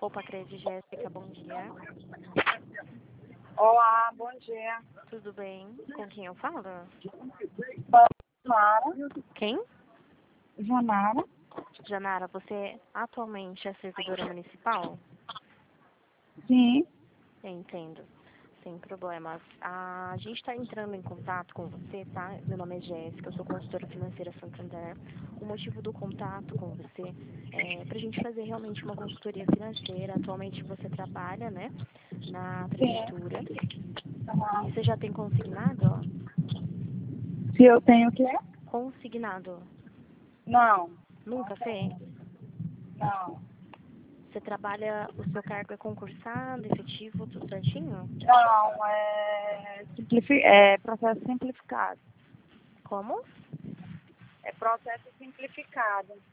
Opa, Crede, Jéssica, bom dia. Olá, bom dia. Tudo bem? Com quem eu falo? Janara. Quem? Janara. Janara, você atualmente é servidora municipal? Sim. Eu entendo. Sem problemas. A gente está entrando em contato com você, tá? Meu nome é Jéssica, eu sou consultora financeira Santander. O motivo do contato com você é para a gente fazer realmente uma consultoria financeira. Atualmente você trabalha, né, na prefeitura. E você já tem consignado? Ó? Se eu tenho o quê? Consignado. Não. Nunca fez? Não. Você trabalha, o seu cargo é concursado, efetivo, tudo certinho? Não, é processo simplificado. Como? É processo simplificado.